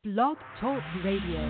Blog Talk Radio.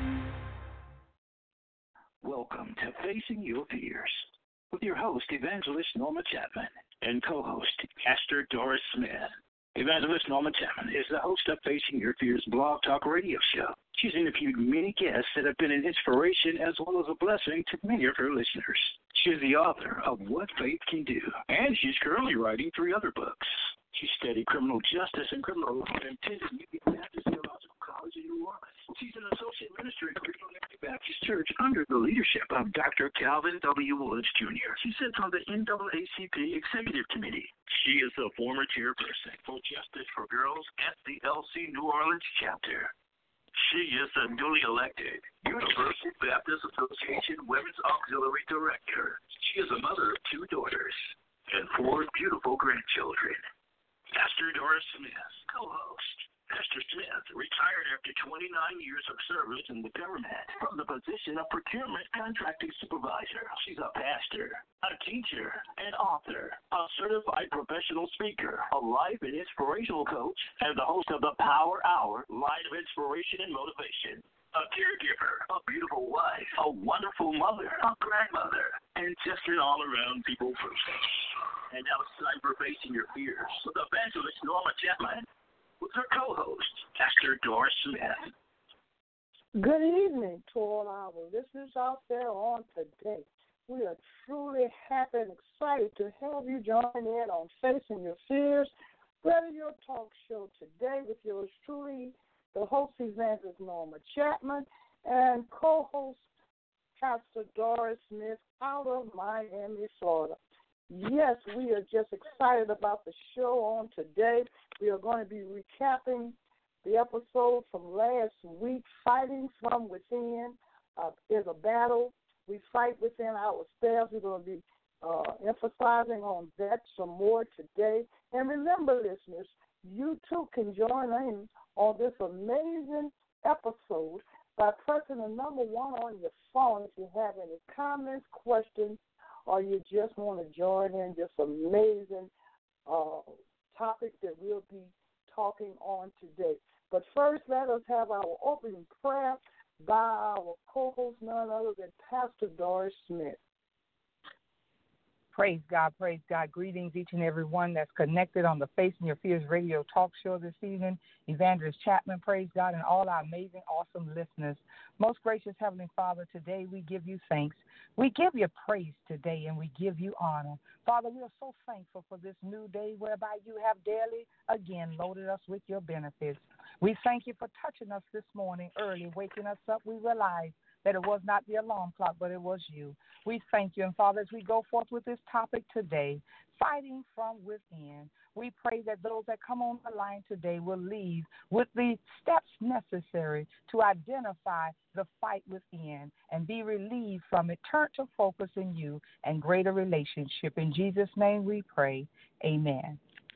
Welcome to Facing Your Fears with your host, Evangelist Norma Chapman, and co-host, Pastor Doris Smith. Evangelist Norma Chapman is the host of Facing Your Fears blog talk radio show. She's interviewed many guests that have been an inspiration as well as a blessing to many of her listeners. She is the author of What Faith Can Do, and she's currently writing 3 other books. She studied criminal justice and criminal law at Union Baptist Theological College in New Orleans. She's an associate minister at United Baptist Church under the leadership of Dr. Calvin W. Woods Jr. She sits on the NAACP Executive Committee. She is the former chairperson for Justice for Girls at the LC New Orleans chapter. She is the newly elected Universal Baptist Association Women's Auxiliary Director. She is a mother of 2 daughters and 4 beautiful grandchildren. Pastor Doris Smith, co-host. Pastor Smith retired after 29 years of service in the government from the position of procurement contracting supervisor. She's a pastor, a teacher, an author, a certified professional speaker, a life and inspirational coach, and the host of the Power Hour, Light of Inspiration and Motivation. A caregiver, a beautiful wife, a wonderful mother, a grandmother, and just an all-around people person. And now it's time for Facing Your Fears with Evangelist Norma Chapman with her co-host, Pastor Doris Smith. Good evening to all our listeners out there on today. We are truly happy and excited to have you join in on Facing Your Fears, radio talk show today with yours truly, the host Evangelist Norma Chapman, and co-host Pastor Doris Smith out of Miami, Florida. Yes, we are just excited about the show on today. We are going to be recapping the episode from last week, Fighting from Within is a Battle. We fight within ourselves. We're going to be emphasizing on that some more today. And remember, listeners, you too can join in on this amazing episode by pressing the number 1 on your phone if you have any comments, questions, or you just want to join in this amazing topic that we'll be talking on today. But first, let us have our opening prayer by our co-host, none other than Pastor Doris Smith. Praise God, praise God. Greetings, each and every one that's connected on the Facing Your Fears radio talk show this evening. Evangelist Chapman, praise God, and all our amazing, awesome listeners. Most gracious Heavenly Father, today we give you thanks. We give you praise today, and we give you honor. Father, we are so thankful for this new day whereby you have daily, again, loaded us with your benefits. We thank you for touching us this morning early, waking us up. We realize that it was not the alarm clock, but it was you. We thank you. And, Father, as we go forth with this topic today, fighting from within, we pray that those that come on the line today will leave with the steps necessary to identify the fight within and be relieved from it. Turn to focus in you and greater relationship. In Jesus' name we pray. Amen.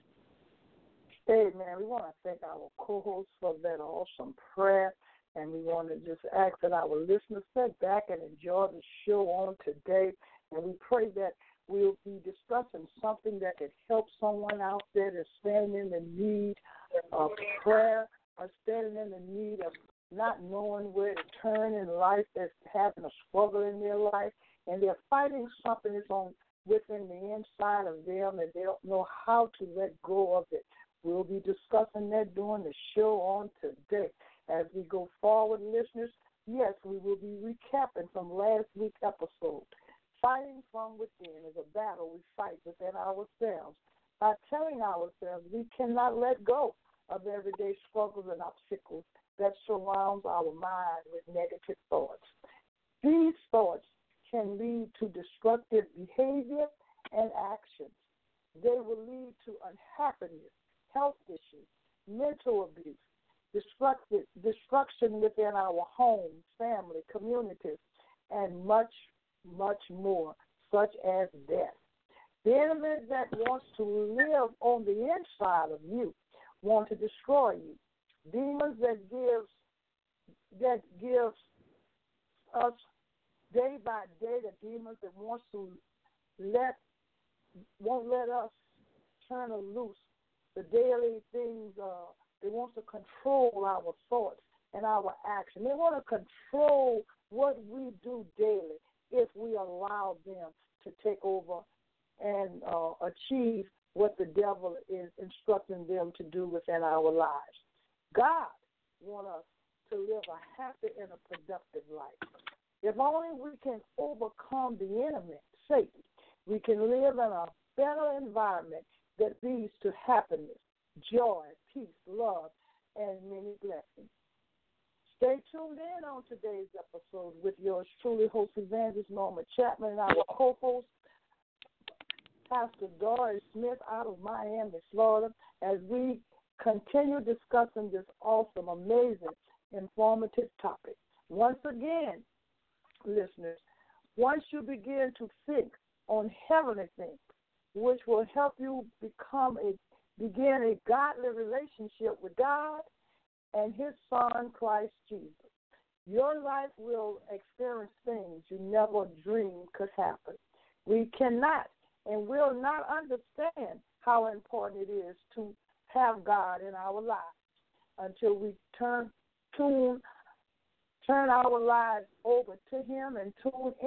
Amen. We want to thank our co-host for that awesome prayer. And we want to just ask that our listeners sit back and enjoy the show on today. And we pray that we'll be discussing something that could help someone out there that's standing in the need of prayer or standing in the need of not knowing where to turn in life, that's having a struggle in their life, and they're fighting something that's on within the inside of them and they don't know how to let go of it. We'll be discussing that during the show on today. As we go forward, listeners, yes, we will be recapping from last week's episode. Fighting from within is a battle we fight within ourselves by telling ourselves we cannot let go of everyday struggles and obstacles that surrounds our mind with negative thoughts. These thoughts can lead to destructive behavior and actions. They will lead to unhappiness, health issues, mental abuse, destruction within our homes, family, communities, and much, much more, such as death. The enemy that wants to live on the inside of you want to destroy you. Demons that gives us day by day, the demons that won't let us turn loose the daily things. They want to control our thoughts and our action. They want to control what we do daily if we allow them to take over and achieve what the devil is instructing them to do within our lives. God wants us to live a happy and a productive life. If only we can overcome the enemy, Satan, we can live in a better environment that leads to happiness, joy, peace, love, and many blessings. Stay tuned in on today's episode with yours truly, host Evangelist Norma Chapman, and our co-host, Pastor Doris Smith out of Miami, Florida, as we continue discussing this awesome, amazing, informative topic. Once again, listeners, once you begin to think on heavenly things, which will help you begin a godly relationship with God and His Son, Christ Jesus, your life will experience things you never dreamed could happen. We cannot and will not understand how important it is to have God in our lives until we turn our lives over to Him and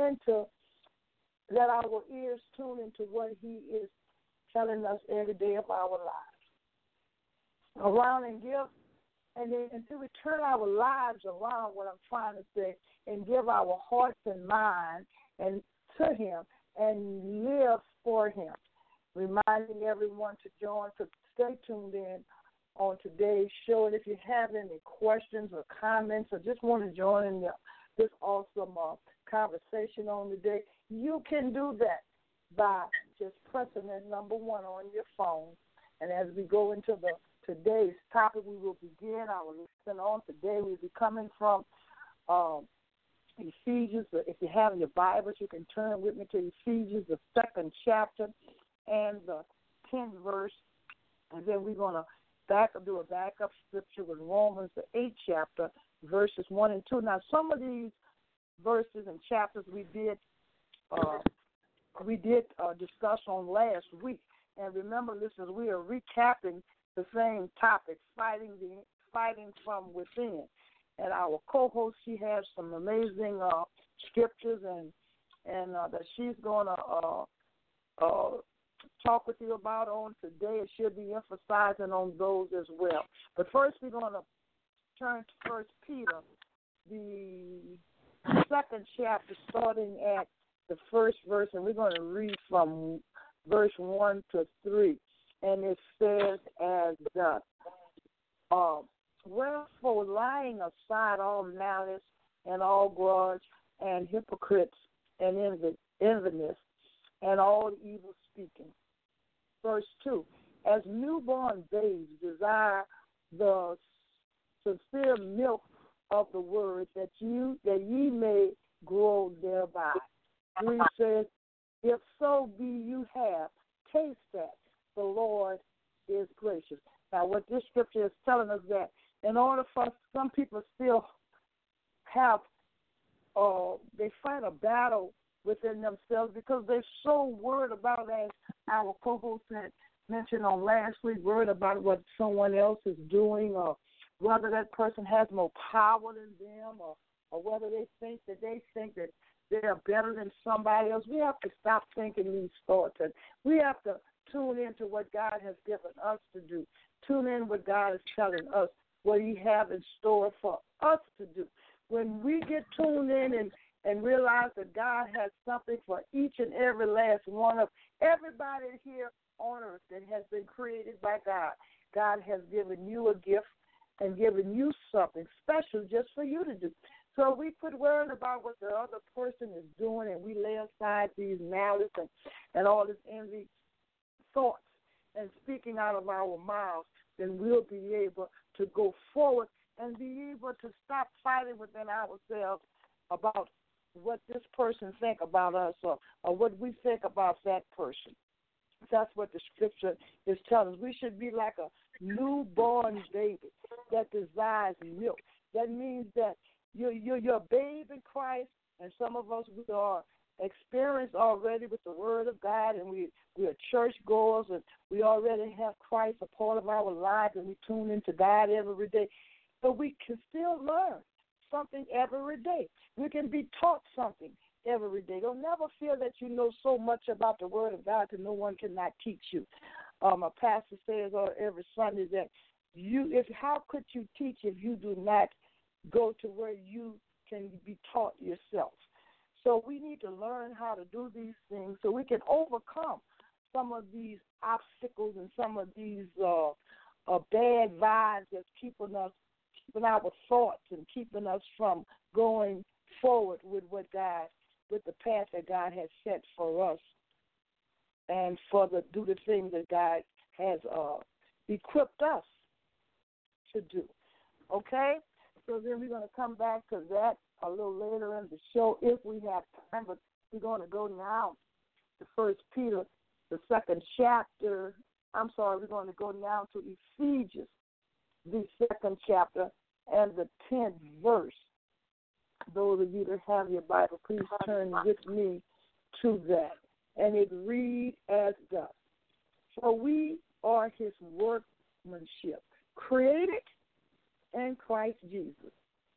let our ears tune into what He is telling us every day of our lives. Around and give, and then until we turn our lives around, what I'm trying to say, and give our hearts and minds and to Him and live for Him. Reminding everyone to join, to stay tuned in on today's show. And if you have any questions or comments or just want to join in this awesome conversation on the day, you can do that by just pressing that number 1 on your phone. And as we go into today's topic, we will begin our lesson on today. We'll be coming from Ephesians. If you have your Bibles, you can turn with me to Ephesians, the 2nd chapter and the 10th verse. And then we're going to do a backup scripture with Romans, the 8th chapter, verses 1 and 2. Now, some of these verses and chapters we did discuss on last week. And remember, listeners, we are recapping the same topic, fighting from within. And our co-host, she has some amazing scriptures and that she's going to talk with you about on today. And she'll be emphasizing on those as well. But first, we're going to turn to 1 Peter, the 2nd chapter, starting at the 1st verse, and we're going to read from verse 1 to 3. And it says as thus, wherefore, laying aside all malice and all grudge and hypocrites and enviness and all evil speaking. Verse 2, as newborn babes desire the sincere milk of the word that ye may grow thereby. 3 says, if so be you have, taste that the Lord is gracious. Now, what this scripture is telling us that in order for some people still have, they fight a battle within themselves because they're so worried about, as our co-host had mentioned on last week, worried about what someone else is doing, or whether that person has more power than them, or whether they think that they're better than somebody else. We have to stop thinking these thoughts, and we have to tune into what God has given us to do. Tune in what God is telling us, what He has in store for us to do. When we get tuned in and realize that God has something for each and every last one of everybody here on earth that has been created by God, God has given you a gift and given you something special just for you to do. So we quit worrying about what the other person is doing, and we lay aside these malice and all this envy thoughts and speaking out of our mouths, then we'll be able to go forward and be able to stop fighting within ourselves about what this person think about us or what we think about that person. That's what the scripture is telling us. We should be like a newborn baby that desires milk. That means that you're a babe in Christ, and some of us, we are experienced already with the Word of God, and we are church goers, and we already have Christ a part of our lives, and we tune into God every day. but we can still learn something every day. We can be taught something every day. Don't never feel that you know so much about the Word of God that no one cannot teach you. A pastor says every Sunday that how could you teach if you do not go to where you can be taught yourself? So we need to learn how to do these things so we can overcome some of these obstacles and some of these bad vibes that's keeping our thoughts and keeping us from going forward with the path that God has set for us, and do the things that God has equipped us to do. Okay? So then we're going to come back to that a little later in the show if we have time, but we're going to go now to 1 Peter, the 2nd chapter. We're going to go now to Ephesians, the 2nd chapter, and the 10th verse. Those of you that have your Bible, please turn with me to that. And it reads as thus: For we are his workmanship, created in Christ Jesus,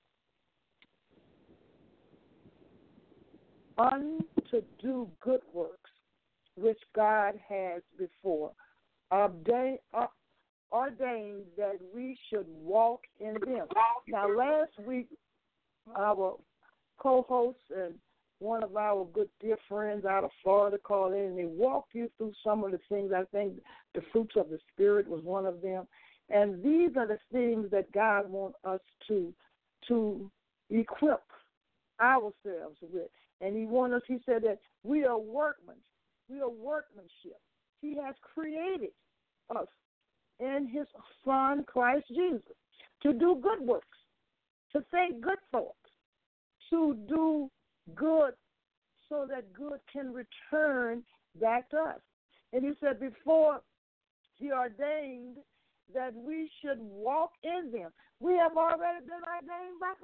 unto do good works, which God has before ordained that we should walk in them. Now, last week, our co-host and one of our good dear friends out of Florida called in, and they walked you through some of the things. I think the fruits of the Spirit was one of them. And these are the things that God wants us to equip ourselves with. And he said that we are workmen. We are workmanship. He has created us in his Son, Christ Jesus, to do good works, to think good thoughts, to do good so that good can return back to us. And he said before he ordained that we should walk in them. We have already been ordained by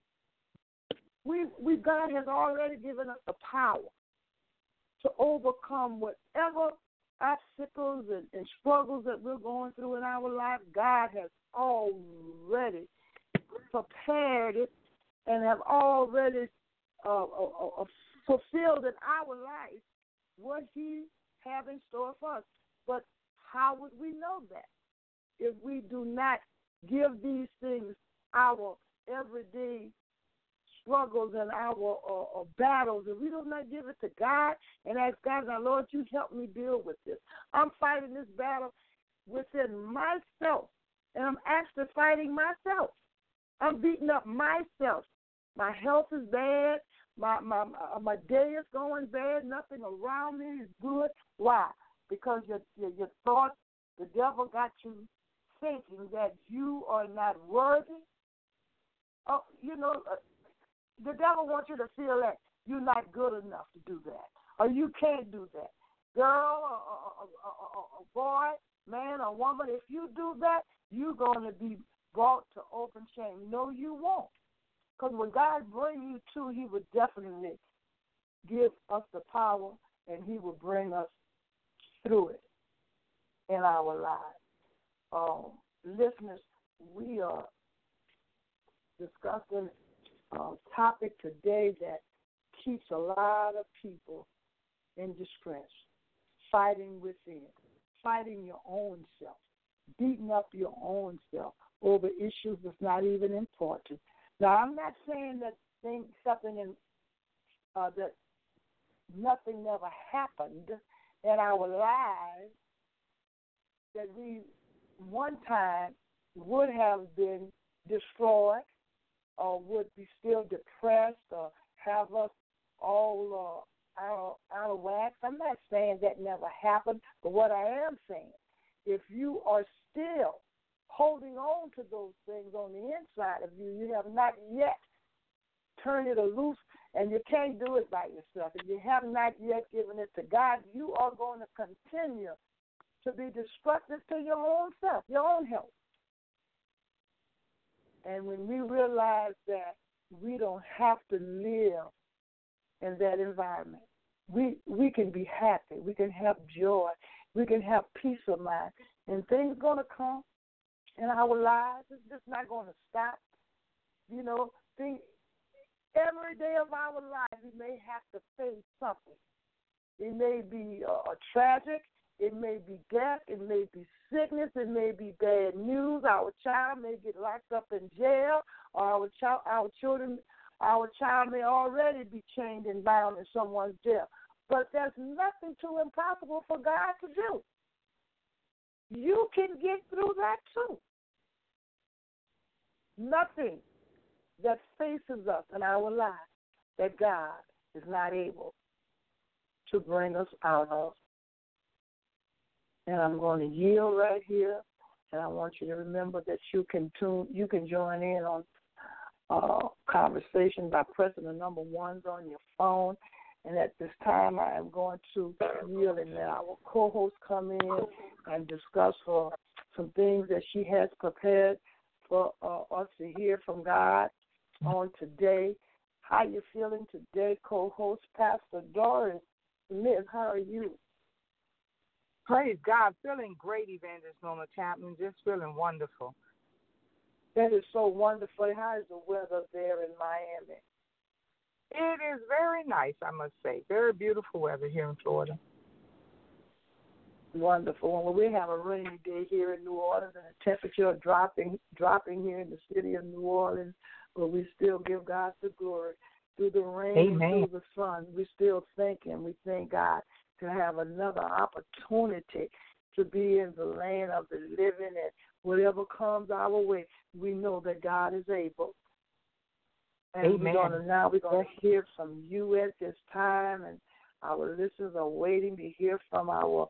God. God has already given us the power to overcome whatever obstacles and struggles that we're going through in our life. God has already prepared it and have already fulfilled in our life what he has in store for us. But how would we know that if we do not give these things our everyday struggles and our battles, if we do not give it to God and ask God, now, Lord, you help me deal with this. I'm fighting this battle within myself, and I'm actually fighting myself. I'm beating up myself. My health is bad. My day is going bad. Nothing around me is good. Why? Because your thoughts, the devil got you thinking that you are not worthy. Oh, the devil wants you to feel that you're not good enough to do that, or you can't do that. Girl, a boy, man, or woman, if you do that, you're going to be brought to open shame. No, you won't. Because when God brings you to, he will definitely give us the power, and he will bring us through it in our lives. Listeners, we are discussing a topic today that keeps a lot of people in distress, fighting within, fighting your own self, beating up your own self over issues that's not even important. Now, I'm not saying that that nothing never happened in our lives that we one time would have been destroyed or would be still depressed or have us all out of whack. I'm not saying that never happened, but what I am saying, if you are still holding on to those things on the inside of you, you have not yet turned it loose, and you can't do it by yourself. If you have not yet given it to God, you are going to continue to be destructive to your own self, your own health. And when we realize that we don't have to live in that environment, we can be happy, we can have joy, we can have peace of mind, and things going to come, in our lives. It's just not going to stop. You know, every day of our life, we may have to face something. It may be tragic. It may be death. It may be sickness. It may be bad news. Our child may get locked up in jail, or our child may already be chained and bound in someone's jail. But there's nothing too impossible for God to do. You can get through that too. Nothing that faces us in our lives that God is not able to bring us out of. And I'm going to yield right here, and I want you to remember that you can join in on conversation by pressing the number 1s on your phone. And at this time, I am going to yield and let our co-host come in and discuss some things that she has prepared for us to hear from God on today. How you feeling today, co-host Pastor Doris Smith? How are you? Praise God. Feeling great, Evangelist Norma Chapman. Just feeling wonderful. That is so wonderful. How is the weather there in Miami? It is very nice, I must say. Very beautiful weather here in Florida. Wonderful. Well, we have a rainy day here in New Orleans, and the temperature is dropping here in the city of New Orleans, but we still give God the glory. Through the rain, Amen. through the sun, we still thank Him. We thank God to have another opportunity to be in the land of the living, and whatever comes our way, we know that God is able. And Amen. we're going to hear from you at this time, and our listeners are waiting to hear from our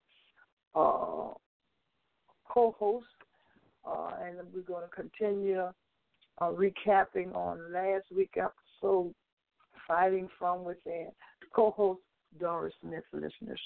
co-host, and we're going to continue recapping on last week's episode, Fighting From Within. Co-host Doris Smith, listeners.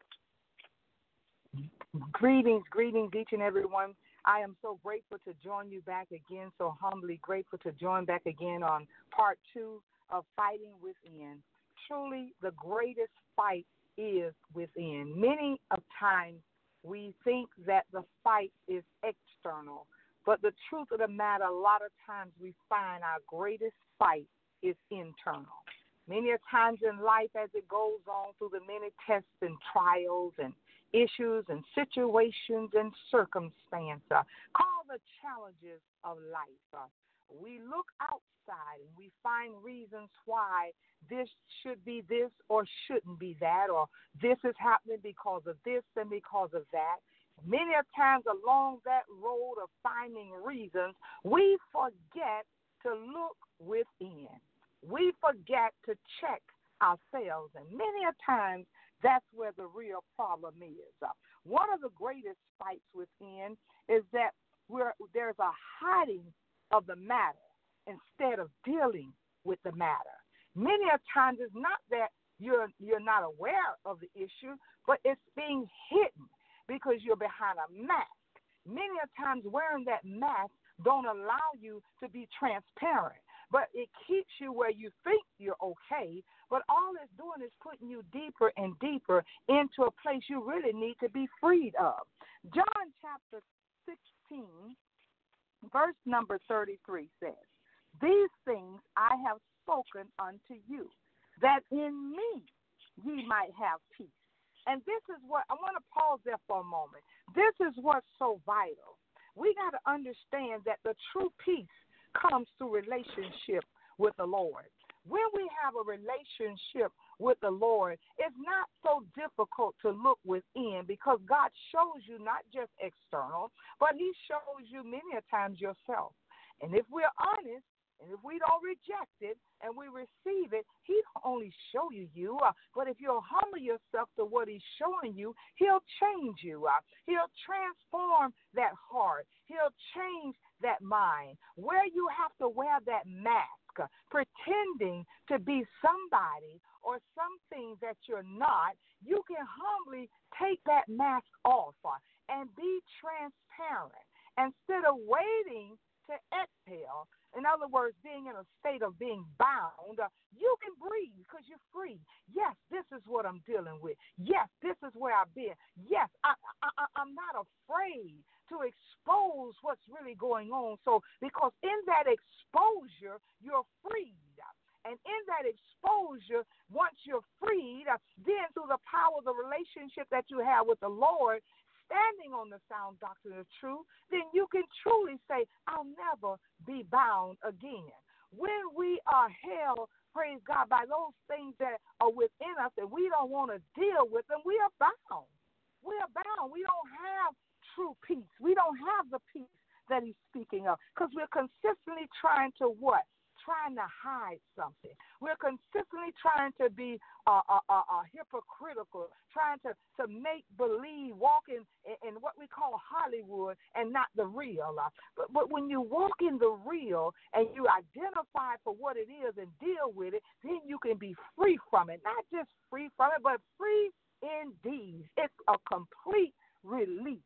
Greetings each and every one. I am so grateful to join you back again, so humbly grateful to join back again on part 2 of Fighting Within. Truly, the greatest fight is within. Many of times we think that the fight is external, but the truth of the matter, a lot of times we find our greatest fight is internal. Many a times in life as it goes on through the many tests and trials and issues and situations and circumstances, call the challenges of life. We look outside and we find reasons why this should be this or shouldn't be that, or this is happening because of this and because of that. Many a times along that road of finding reasons, we forget to look within. We forget to check ourselves, and many a times that's where the real problem is. One of the greatest fights within is that there's a hiding of the matter instead of dealing with the matter. Many a times it's not that you're not aware of the issue, but it's being hidden because you're behind a mask. Many a times wearing that mask don't allow you to be transparent, but it keeps you where you think you're okay, but all it's doing is putting you deeper and deeper into a place you really need to be freed of. John chapter 16, verse number 33 says, "These things I have spoken unto you, that in me ye might have peace." And this is what, I want to pause there for a moment. This is what's so vital. We got to understand that the true peace comes through relationship with the Lord. When we have a relationship with the Lord, it's not so difficult to look within because God shows you not just external, but He shows you many a times yourself. And if we're honest, and if we don't reject it and we receive it, He don't only show you, but if you'll humble yourself to what He's showing you, He'll change you. He'll transform that heart. He'll change that mind. Where you have to wear that mask, pretending to be somebody or something that you're not, you can humbly take that mask off and be transparent. Instead of waiting to exhale, in other words, being in a state of being bound, you can breathe because you're free. Yes, this is what I'm dealing with. Yes, this is where I've been. Yes, I'm not afraid to expose what's really going on. So, because in that exposure, you're freed. And in that exposure, once you're freed, then through the power of the relationship that you have with the Lord, standing on the sound doctrine of truth, then you can truly say, I'll never be bound again. When we are held, praise God, by those things that are within us that we don't want to deal with them, we are bound. We are bound. We don't have true peace. We don't have the peace that he's speaking of because we're consistently trying to what? Trying to hide something. We're consistently trying to be hypocritical, trying to make believe, walk in what we call Hollywood and not the real. But when you walk in the real and you identify for what it is and deal with it, then you can be free from it. Not just free from it, but free indeed. It's a complete release.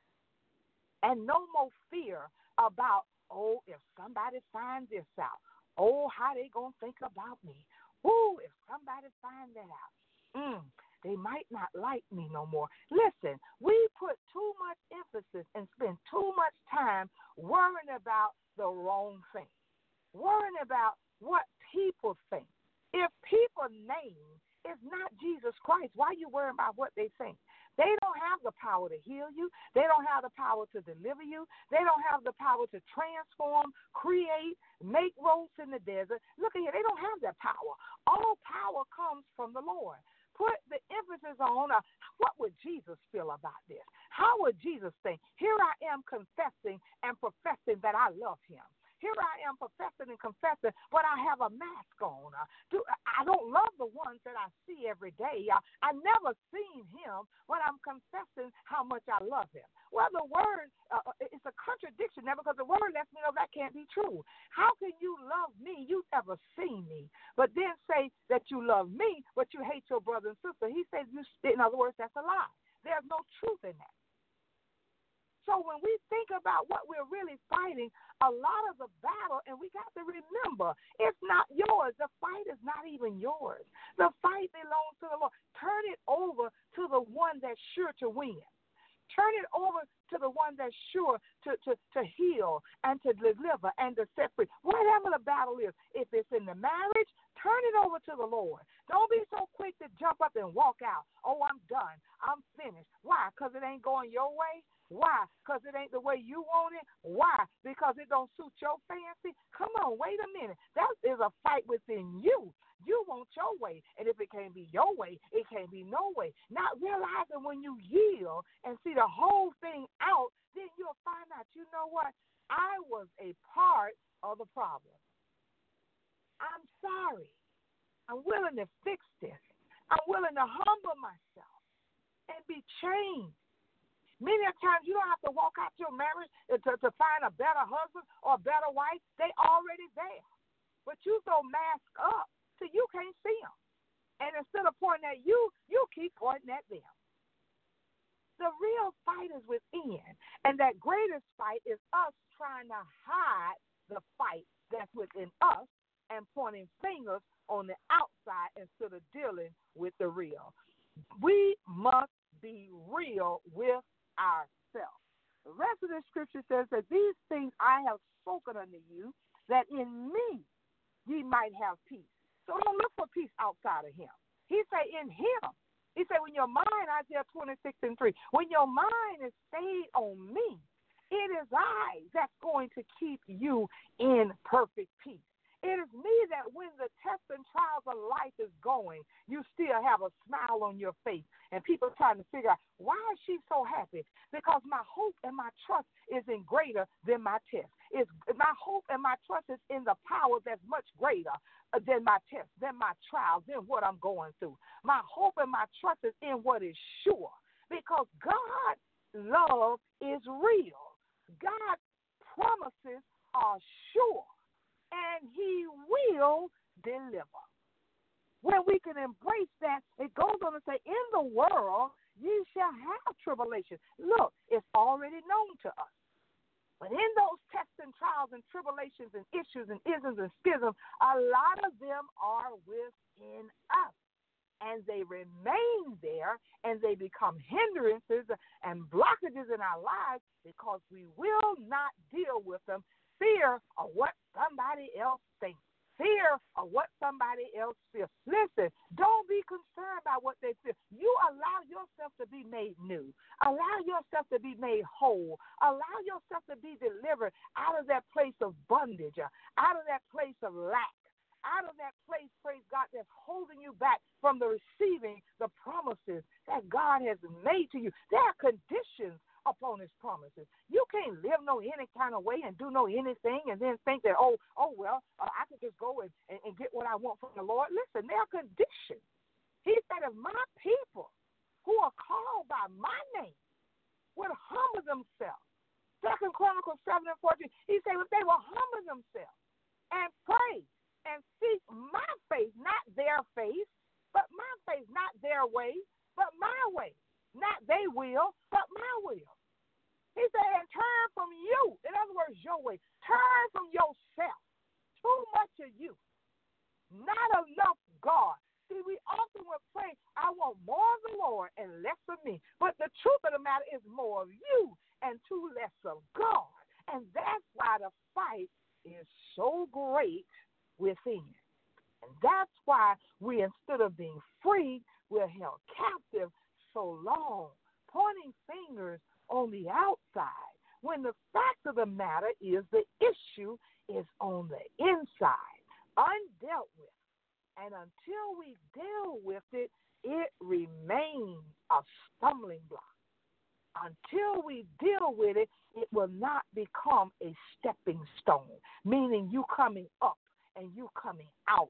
And no more fear about, oh, if somebody finds this out. Oh, how they going to think about me. Ooh, if somebody find that out, they might not like me no more. Listen, we put too much emphasis and spend too much time worrying about the wrong thing, worrying about what people think. If people's name is not Jesus Christ, why are you worrying about what they think? They don't have the power to heal you. They don't have the power to deliver you. They don't have the power to transform, create, make roads in the desert. Look at here. They don't have that power. All power comes from the Lord. Put the emphasis on what would Jesus feel about this? How would Jesus think? Here I am confessing and professing that I love him. Here I am professing and confessing, but I have a mask on. I don't love the ones that I see every day. I never seen him, but I'm confessing how much I love him. Well, the word, it's a contradiction there because the word lets me know that can't be true. How can you love me? You've never seen me, but then say that you love me, but you hate your brother and sister. He says, in other words, that's a lie. There's no truth in that. So when we think about what we're really fighting, a lot of the battle, and we got to remember, it's not yours. The fight is not even yours. The fight belongs to the Lord. Turn it over to the one that's sure to win. Turn it over to the one that's sure to heal and to deliver and to set free. Whatever the battle is, if it's in the marriage, turn it over to the Lord. Don't be so quick to jump up and walk out. Oh, I'm done. I'm finished. Why? Because it ain't going your way? Why? Because it ain't the way you want it? Why? Because it don't suit your fancy? Come on, wait a minute. That is a fight within you. You want your way, and if it can't be your way, it can't be no way. Not realizing when you yield and see the whole thing out, then you'll find out, you know what? I was a part of the problem. I'm sorry. I'm willing to fix this. I'm willing to humble myself and be changed. Many times you don't have to walk out your marriage to find a better husband or a better wife. They already there. But you so masked up so you can't see them. And instead of pointing at you, you keep pointing at them. The real fight is within. And that greatest fight is us trying to hide the fight that's within us and pointing fingers on the outside instead of dealing with the real. We must be real with ourselves. The rest of the scripture says that these things I have spoken unto you, that in me ye might have peace. So don't look for peace outside of him. He say in him. He said when your mind, Isaiah 26:3, when your mind is stayed on me, it is I that's going to keep you in perfect peace. It is me that when the tests and trials of life is going, you still have a smile on your face. And people are trying to figure out, why is she so happy? Because my hope and my trust is in greater than my test. My hope and my trust is in the power that's much greater than my test, than my trials, than what I'm going through. My hope and my trust is in what is sure. Because God's love is real. God's promises are sure. And he will deliver. When we can embrace that, it goes on to say, in the world, ye shall have tribulation. Look, it's already known to us. But in those tests and trials and tribulations and issues and isms and schisms, a lot of them are within us. and they remain there, and they become hindrances and blockages in our lives because we will not deal with them. Fear of what somebody else thinks. Fear of what somebody else feels. Listen, don't be concerned about what they feel. You allow yourself to be made new. Allow yourself to be made whole. Allow yourself to be delivered out of that place of bondage, out of that place of lack, out of that place, praise God, that's holding you back from the receiving the promises that God has made to you. There are conditions upon his promises. You can't live no any kind of way and do no anything and then think that, I can just go and get what I want from the Lord. Listen, there are conditions. He said, if my people who are called by my name would humble themselves, 2 Chronicles 7:14, he said, if they will humble themselves and pray and seek my face, not their face, but my face, not their way, but my way. Not they will, but my will. He said, and turn from you. In other words, your way. Turn from yourself. Too much of you. Not enough God. See, we often will pray, I want more of the Lord and less of me. But the truth of the matter is more of you and too less of God. And that's why the fight is so great within. And that's why we, instead of being free, we're held captive so long, pointing fingers on the outside, when the fact of the matter is the issue is on the inside, undealt with. And until we deal with it, it remains a stumbling block. Until we deal with it, it will not become a stepping stone, meaning you coming up and you coming out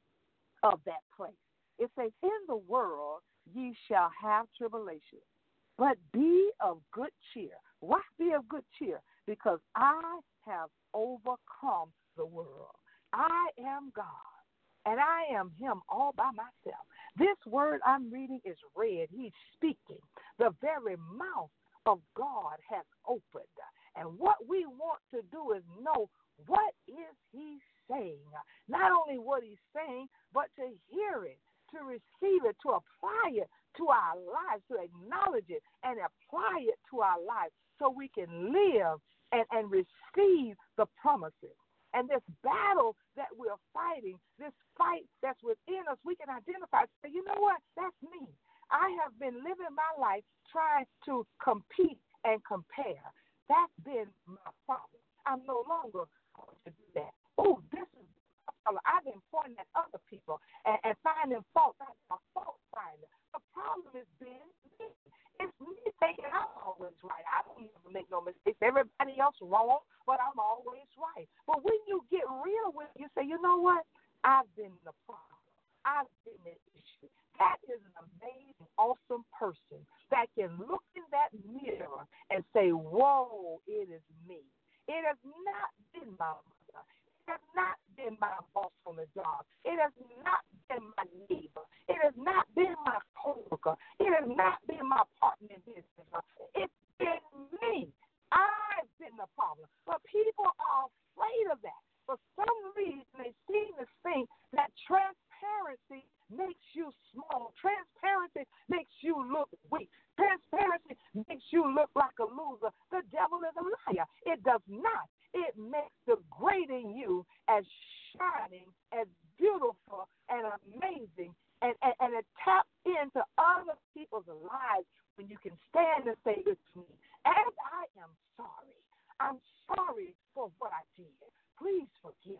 of that place. It says, in the world ye shall have tribulation, but be of good cheer. Why be of good cheer? Because I have overcome the world. I am God, and I am him all by myself. This word I'm reading is read. He's speaking. The very mouth of God has opened. And what we want to do is know, what is he saying? Not only what he's saying, but to hear it, to receive it, to apply it to our lives, to acknowledge it and apply it to our lives so we can live and receive the promises. And this battle that we're fighting, this fight that's within us, we can identify and say, you know what, that's me. I have been living my life trying to compete and compare. That's been my problem. I'm no longer going to do that. Oh, this is I've been pointing at other people and finding fault. I'm a fault finder. The problem has been me. It's me thinking I'm always right. I don't even make no mistakes. Everybody else wrong, but I'm always right. But when you get real with it, you say, you know what? I've been the problem. I've been the issue. That is an amazing, awesome person that can look in that mirror and say, whoa, it is me. It has not been my mother. It has not been my boss on the job. It has not been my neighbor. It has not been my coworker. It has not been my partner in business. It's been me. I've been the problem. But people are afraid of that. For some reason, they seem to think that transparency makes you small. Transparency makes you look weak. Transparency makes you look like a loser. The devil is a liar. It does not. It makes the great in you as shining, as beautiful, and amazing, and it taps into other people's lives when you can stand and say this to me. And I am sorry. I'm sorry for what I did. Please forgive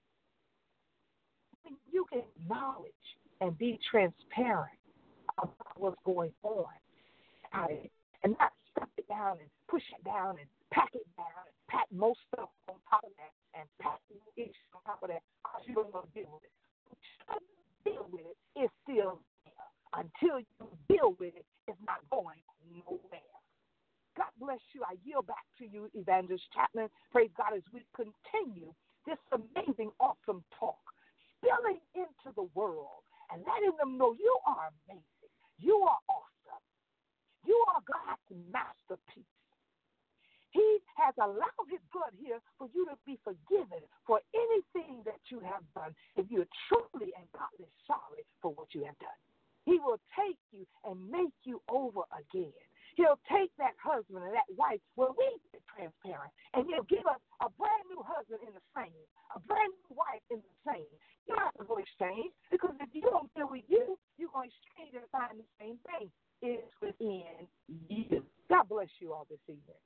me. You can acknowledge and be transparent about what's going on, and not stuff it down and push it down and pack it down and pack most stuff on top of that and pack the issues on top of that because you don't want to deal with it. Until you deal with it, it's still there. Until you deal with it, it's not going nowhere. God bless you. I yield back to you, Evangelist Chapman. Praise God as we continue this amazing, awesome talk, spilling into the world and letting them know you are amazing. You are awesome. You are God's masterpiece. He has allowed his blood here for you to be forgiven for anything that you have done if you're truly and godly sorry for what you have done. He will take you and make you over again. He'll take that husband and that wife where we be transparent, and he'll give us a brand new husband in the same, a brand new wife in the same. You don't have to go exchange, because if you don't deal with you, you're going to exchange and find the same thing. It's within you. God bless you all this evening.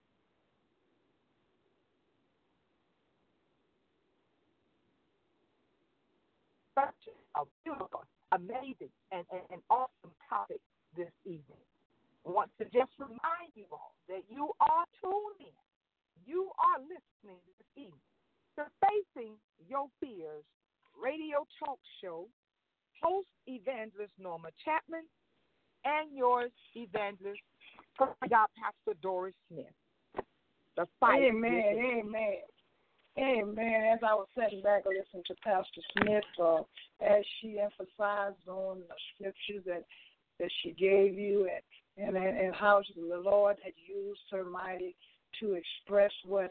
Such a beautiful, amazing, and awesome topic this evening. I want to just remind you all that you are tuned in. You are listening this evening to Facing Your Fears radio talk show, host Evangelist Norma Chapman, and yours, Evangelist Pastor Doris Smith. The fight. Amen. As I was sitting back and listening to Pastor Smith, as she emphasized on the scriptures that she gave you, and how the Lord had used her mighty to express what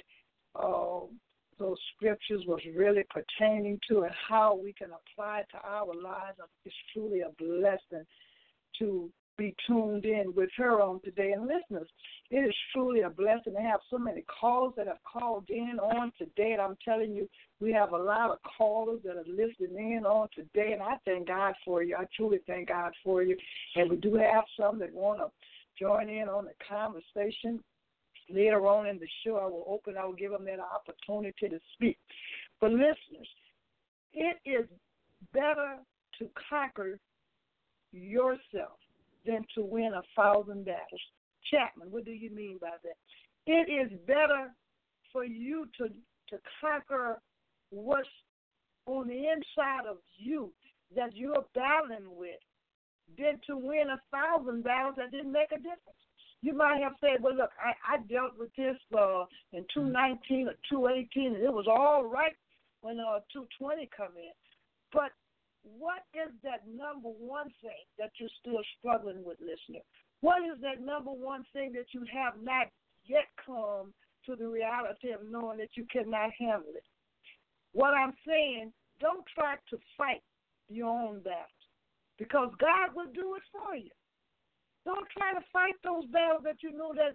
those scriptures was really pertaining to, and how we can apply it to our lives. It's truly a blessing to be tuned in with her on today. And listeners, it is truly a blessing to have so many callers that have called in on today. And I'm telling you, we have a lot of callers that are listening in on today, and I thank God for you. I truly thank God for you. And we do have some that want to join in on the conversation. Later on in the show, I will give them that opportunity to speak. But listeners, it is better to conquer yourself than to win 1,000 battles. Chapman, what do you mean by that? It is better for you to conquer what's on the inside of you that you're battling with than to win 1,000 battles that didn't make a difference. You might have said, well, look, I dealt with this in 219 or 218, and it was all right when 220 come in. But what is that number one thing that you're still struggling with, listener? What is that number one thing that you have not yet come to the reality of knowing that you cannot handle it? What I'm saying, don't try to fight your own battles, because God will do it for you. Don't try to fight those battles that you know that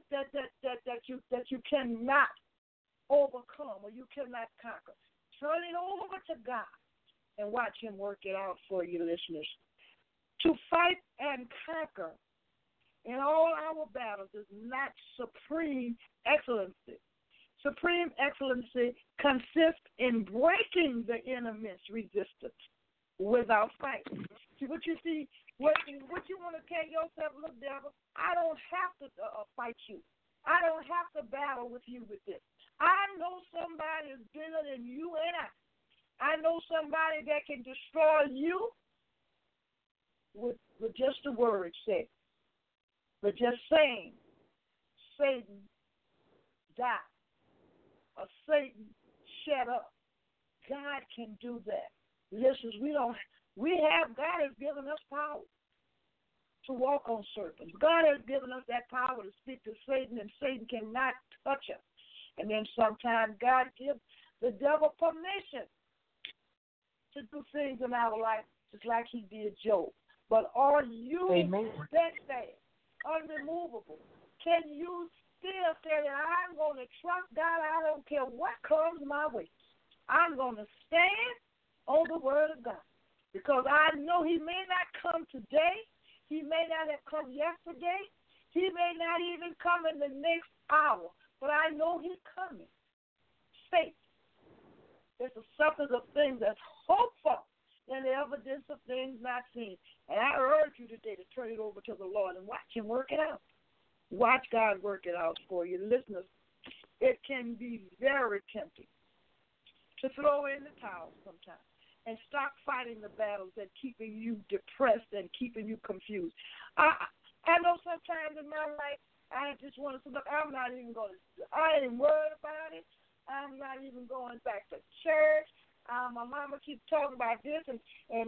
you cannot overcome or you cannot conquer. Turn it over to God and watch Him work it out for you, listeners. To fight and conquer in all our battles is not supreme excellency. Supreme excellency consists in breaking the enemy's resistance without fighting. What you want to tell yourself, look, devil, I don't have to fight you. I don't have to battle with you with this. I know somebody is bigger than you and I. I know somebody that can destroy you with just the word said. But just saying, Satan, die, or Satan, shut up. God can do that. Listen, God has given us power to walk on serpents. God has given us that power to speak to Satan, and Satan cannot touch us. And then sometimes God gives the devil permission to do things in our life just like he did Job. But are you steadfast, unremovable? Can you still say that I'm going to trust God? I don't care what comes my way. I'm going to stand on the word of God, because I know He may not come today. He may not have come yesterday. He may not even come in the next hour, but I know He's coming. Faith. There's a substance of things that's hopeful than the evidence of things not seen. And I urge you today to turn it over to the Lord and watch Him work it out. Watch God work it out for you. Listeners, it can be very tempting to throw in the towel sometimes and stop fighting the battles that keeping you depressed and keeping you confused. I know sometimes in my life I just want to say, look, I ain't worried about it. I'm not even going back to church. My mama keeps talking about this, and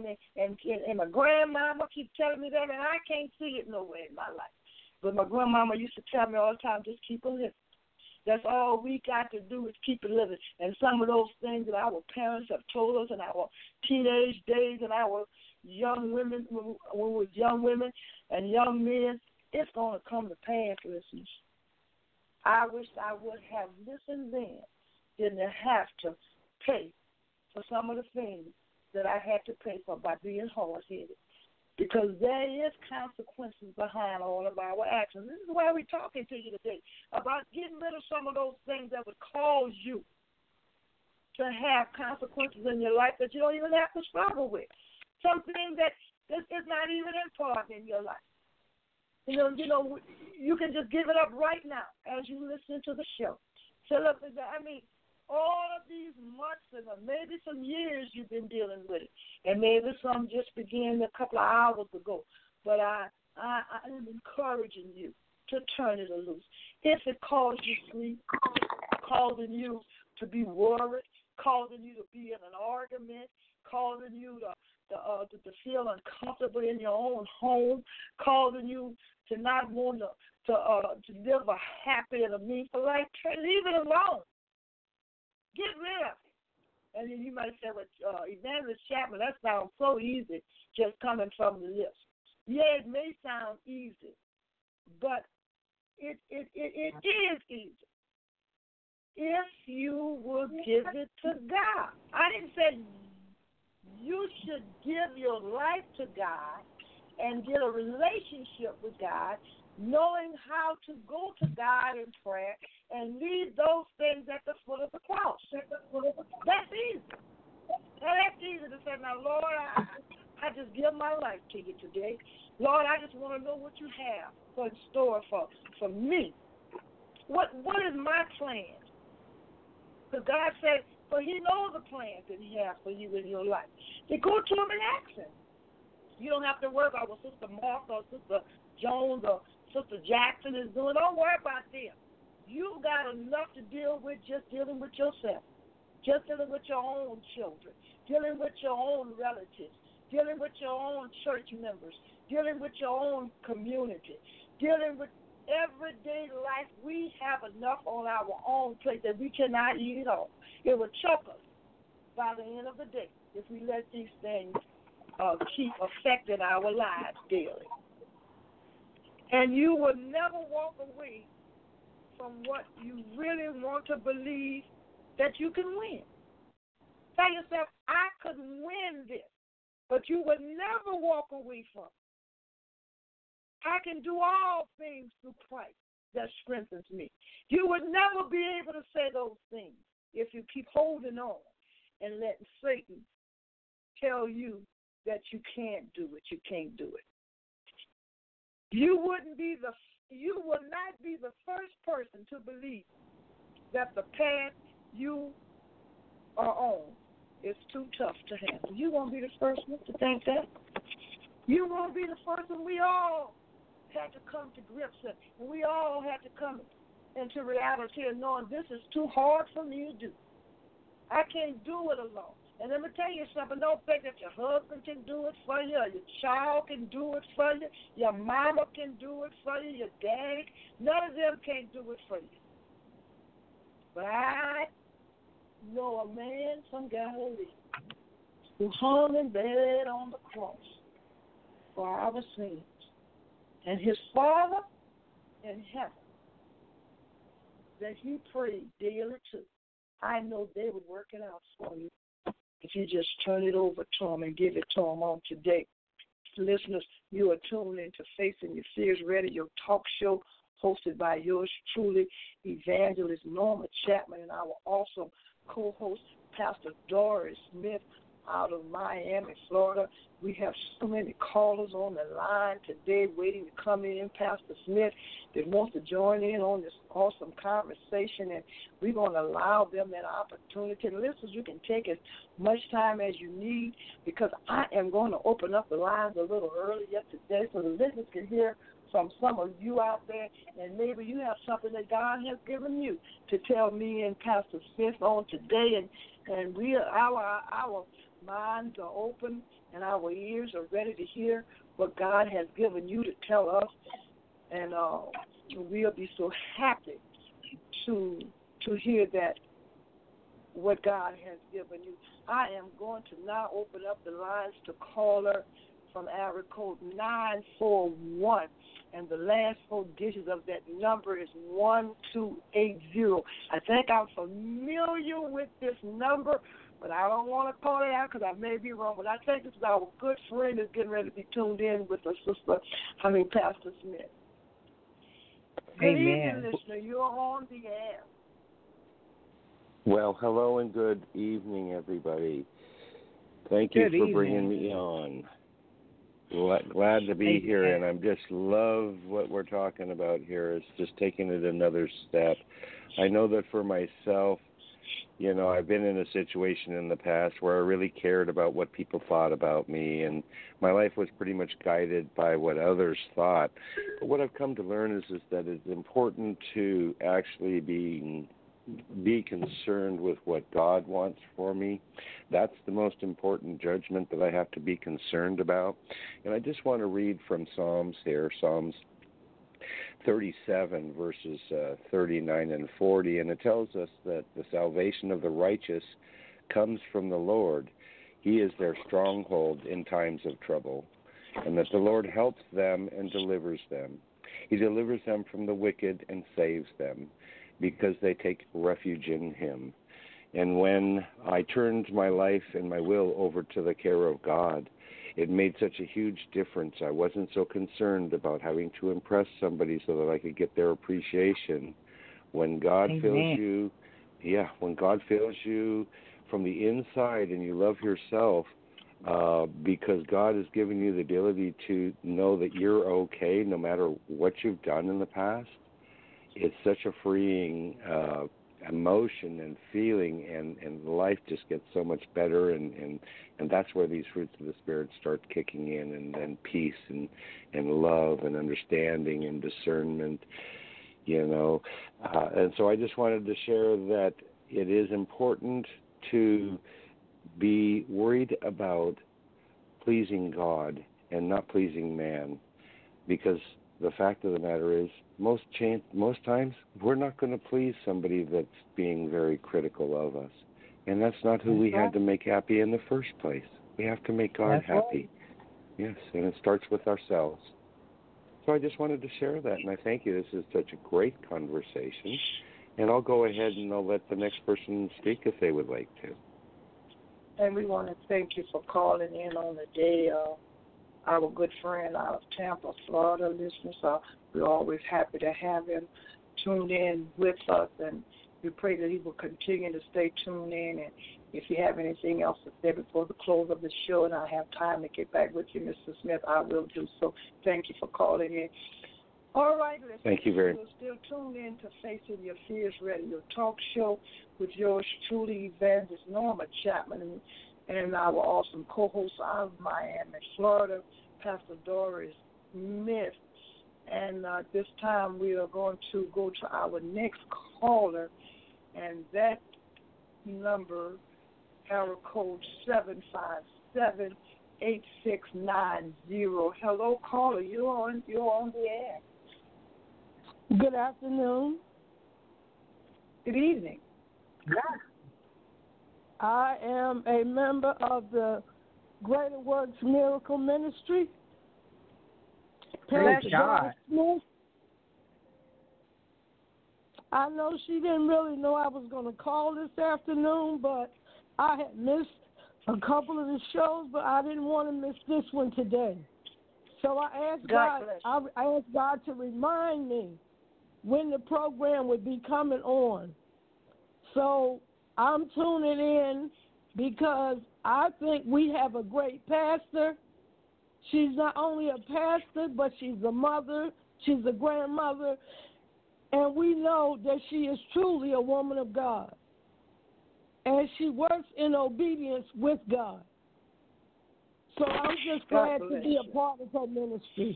my grandmama keeps telling me that, and I can't see it nowhere in my life. But my grandmama used to tell me all the time, just keep a listening. That's all we got to do is keep it living. And some of those things that our parents have told us in our teenage days and our young women, when we were young women and young men, it's going to come to pass, listeners. I wish I would have listened then, didn't have to pay for some of the things that I had to pay for by being hard-headed. Because there is consequences behind all of our actions. This is why we're talking to you today, about getting rid of some of those things that would cause you to have consequences in your life that you don't even have to struggle with. Something that is not even important in your life. You know, you can just give it up right now as you listen to the show. So look, I mean, all of these months and maybe some years you've been dealing with it, and maybe some just began a couple of hours ago. But I am encouraging you to turn it loose. If it caused you sleep, causing you to be worried, causing you to be in an argument, causing you to feel uncomfortable in your own home, causing you to not want to live a happy and a meaningful life, leave it alone. Get rid of it. And then you might say, well, Evangelist Chapman, that sounds so easy just coming from the lips. Yeah, it may sound easy, but it is easy if you will give it to God. I didn't say you should give your life to God and get a relationship with God, knowing how to go to God in prayer and leave those things at the foot of the cross. That's easy. That's easy to say, now, Lord, I just give my life to you today. Lord, I just want to know what you have in store for me. What is my plan? Because God said, for he knows the plans that he has for you in your life. You go to him and ask him. You don't have to worry about what Sister Martha or Sister Jones or Sister Jackson is doing. Don't worry about them. You got enough to deal with just dealing with yourself, just dealing with your own children, dealing with your own relatives, dealing with your own church members, dealing with your own community, dealing with everyday life. We have enough on our own plate that we cannot eat it all. It will choke us by the end of the day if we let these things keep affecting our lives daily. And you will never walk away from what you really want to believe that you can win. Tell yourself, I could win this, but you will never walk away from it. I can do all things through Christ that strengthens me. You would never be able to say those things if you keep holding on and letting Satan tell you that you can't do it, you can't do it. You will not be the first person to believe that the path you are on is too tough to handle. You won't be the first one to think that. You won't be the first one. We all had to come to grips with, and we all had to come into reality of knowing this is too hard for me to do. I can't do it alone. And let me tell you something, don't think that your husband can do it for you, or your child can do it for you, your mama can do it for you, your dad, none of them can do it for you. But I know a man from Galilee who hung and bled on the cross for our sins. And his Father in heaven that he prayed daily to, I know they would work it out for you if you just turn it over to him and give it to him on today. Listeners, you are tuned into Facing Your Fears Radio talk show hosted by yours truly, Evangelist Norma Chapman, and our awesome co-host, Pastor Doris Smith, out of Miami, Florida. We have so many callers on the line today waiting to come in. Pastor Smith that wants to join in on this awesome conversation, and we're going to allow them that opportunity. And listeners, you can take as much time as you need, because I am going to open up the lines a little earlier today so the listeners can hear from some of you out there, and maybe you have something that God has given you to tell me and Pastor Smith on today, and we are, our minds are open and our ears are ready to hear what God has given you to tell us, and we'll be so happy to hear that what God has given you. I am going to now open up the lines to caller from area code 941, and the last four digits of that number is 1280. I think I'm familiar with this number, but I don't want to call it out because I may be wrong. But I think this is our good friend who's getting ready to be tuned in with her Pastor Smith. Good evening, listener. You're on the air. Well, hello and good evening, everybody. Thank you for bringing me on. Glad to be here, and I just love what we're talking about here. It's just taking it another step. I know that for myself, you know, I've been in a situation in the past where I really cared about what people thought about me, and my life was pretty much guided by what others thought. But what I've come to learn is that it's important to actually be concerned with what God wants for me. That's the most important judgment that I have to be concerned about. And I just want to read from Psalms here, Psalms 37, verses 39 and 40, and it tells us that the salvation of the righteous comes from the Lord. He is their stronghold in times of trouble, and that the Lord helps them and delivers them. He delivers them from the wicked and saves them, because they take refuge in him. And when I turned my life and my will over to the care of God, it made such a huge difference. I wasn't so concerned about having to impress somebody so that I could get their appreciation. When God fills you, when God fills you from the inside and you love yourself, because God has given you the ability to know that you're okay no matter what you've done in the past, it's such a freeing emotion and feeling, and life just gets so much better, and that's where these fruits of the Spirit start kicking in, and then peace and love and understanding and discernment, you know. And so I just wanted to share that it is important to be worried about pleasing God and not pleasing man, because the fact of the matter is, most times, we're not going to please somebody that's being very critical of us. And that's not who we had to make happy in the first place. We have to make God happy. Yes, and it starts with ourselves. So I just wanted to share that, and I thank you. This is such a great conversation. And I'll go ahead and I'll let the next person speak if they would like to. And we want to thank you for calling in on the day. Our good friend out of Tampa, Florida, listeners. We're always happy to have him tuned in with us, and we pray that he will continue to stay tuned in. And if you have anything else to say before the close of the show, and I have time to get back with you, Mr. Smith, I will do so. Thank you for calling in. All right, listeners. Thank you very much. We're still tuned in to Facing Your Fears Radio Talk Show with yours truly, Evangelist Norma Chapman, and our awesome co-host out of Miami, Florida, Pastor Doris Smith. And this time we are going to go to our next caller, and that number, area code 757-8690. Hello, caller. You're on the air. Good afternoon. Good evening. I am a member of the Greater Works Miracle Ministry. Praise God. Smith. I know she didn't really know I was going to call this afternoon, but I had missed a couple of the shows, but I didn't want to miss this one today. So I asked God to remind me when the program would be coming on. So I'm tuning in because I think we have a great pastor. She's not only a pastor, but she's a mother, she's a grandmother, and we know that she is truly a woman of God. And she works in obedience with God. So I'm just glad to be a part of her ministry.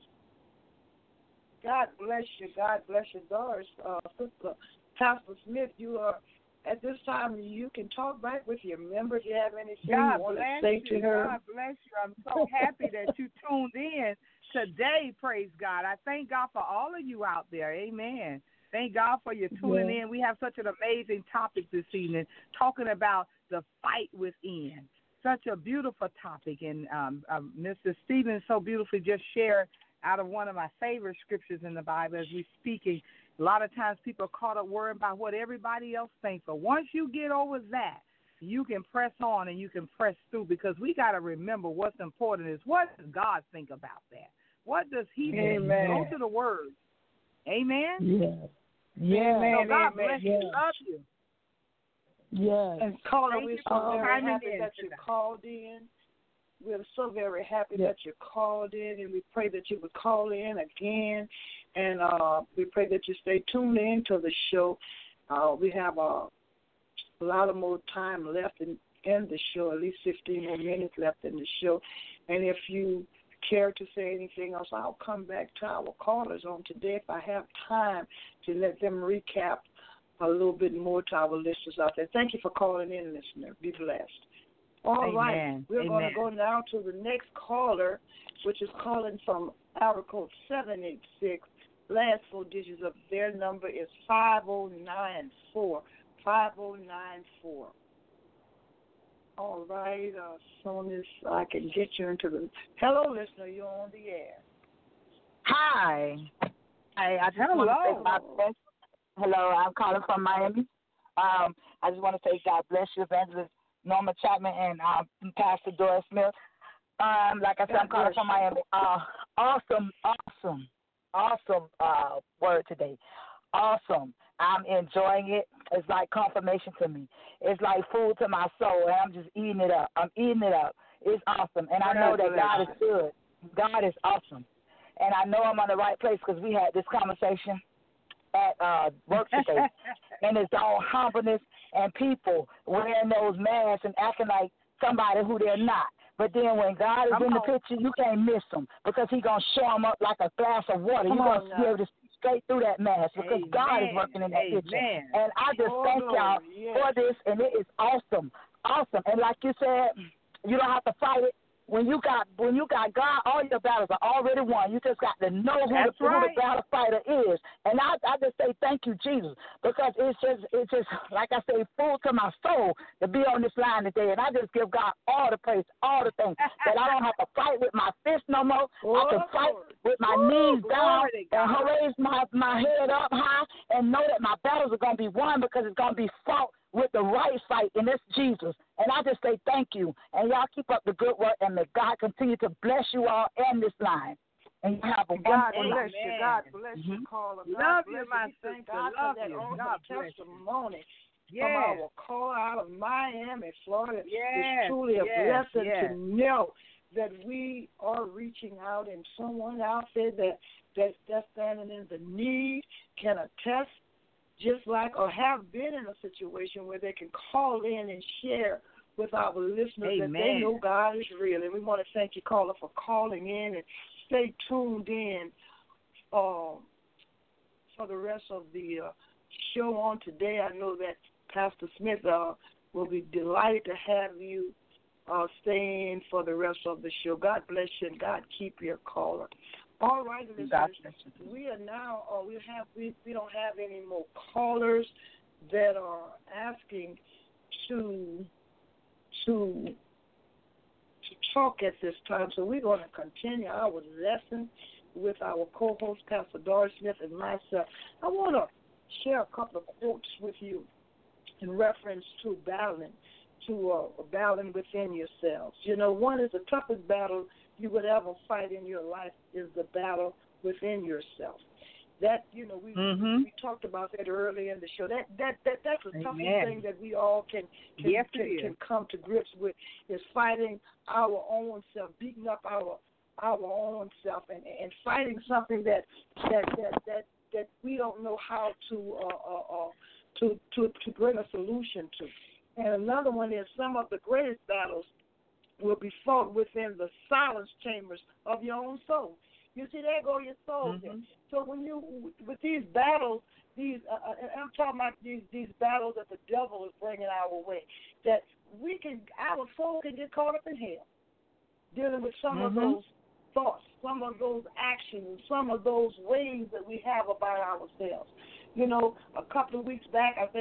God bless you. God bless you, Doris. Sister Pastor Smith, you are, at this time, you can talk back with your members. You have anything you want to say to her? God bless you. I'm so happy that you tuned in today, praise God. I thank God for all of you out there. Amen. Thank God for you tuning in. We have such an amazing topic this evening, talking about the fight within. Such a beautiful topic. And Mr. Stevens so beautifully just shared out of one of my favorite scriptures in the Bible as we're speaking. A lot of times people are caught up worrying about what everybody else thinks. But once you get over that, you can press on and you can press through, because we got to remember what's important is what does God think about that? What does he think? Go to the Word. Amen? Yes. Yes. So God bless you. Love you. Yes. And caller, we're so very Chiming happy in that you tonight. called in. We're so very happy that you called in, and we pray that you would call in again. And we pray that you stay tuned in to the show. We have a lot of more time left in the show, at least 15 more minutes left in the show. And if you care to say anything else, I'll come back to our callers on today if I have time to let them recap a little bit more to our listeners out there. Thank you for calling in, listener. Be blessed. All right. We're going to go now to the next caller, which is calling from area code 786. Last 4 digits of their number is 5094. 5094. All right. As soon as I can get you into the... Hello, listener. You're on the air. Hi. I just want to say God bless. Hello, I'm calling from Miami. I just want to say God bless you, Evangelist Norma Chapman and Pastor Doris Smith. Like I said, I'm calling from Miami. Awesome word today. Awesome. I'm enjoying it. It's like confirmation to me. It's like food to my soul, and I'm just eating it up. I'm eating it up. It's awesome. And I know that God is good. God is awesome. And I know I'm on the right place because we had this conversation at work today. And it's all humbleness and people wearing those masks and acting like somebody who they're not. But then when God is in the picture, you can't miss him because he's going to show them up like a glass of water. You're going to be able to see straight through that mask because God is working in that picture. And I just thank y'all for this, and it is awesome. Awesome. And like you said, you don't have to fight it. When you got God, all your battles are already won. You just got to know who the battle fighter is. And I just say thank you, Jesus, because it's just like I say, food to my soul to be on this line today. And I just give God all the praise, all the things that I don't have to fight with my fist no more. I can fight with my knees down and raise my head up high and know that my battles are going to be won because it's going to be fought with the right fight, and it's Jesus. And I just say thank you. And y'all keep up the good work, and may God continue to bless you all and this line. And you have a wonderful life. God bless you, caller. Love you, my sister. Thank God Love for that you. awesome testimony from our caller out of Miami, Florida. It's truly a blessing to know that we are reaching out, and someone out there that's standing in the need can attest, just like or have been in a situation where they can call in and share with our listeners that they know God is real. And we want to thank you, caller, for calling in, and stay tuned in for the rest of the show on today. I know that Pastor Smith will be delighted to have you stay in for the rest of the show. God bless you, and God keep your caller. All right, listeners, we are now, we don't have any more callers that are asking to talk at this time. So we're going to continue our lesson with our co-host, Pastor Doris Smith, and myself. I want to share a couple of quotes with you in reference to battling within yourselves. You know, one is the toughest battle you would ever fight in your life is the battle within yourself. That, you know, we talked about that earlier in the show. That's the toughest thing that we all can come to grips with, is fighting our own self, beating up our own self, and fighting something that we don't know how to bring a solution to. And another one is some of the greatest battles will be fought within the silence chambers of your own soul. You see, there go your soul. So when with these battles, I'm talking about these battles that the devil is bringing our way, that our soul can get caught up in hell, dealing with some of those thoughts, some of those actions, some of those ways that we have about ourselves. You know, a couple of weeks back, we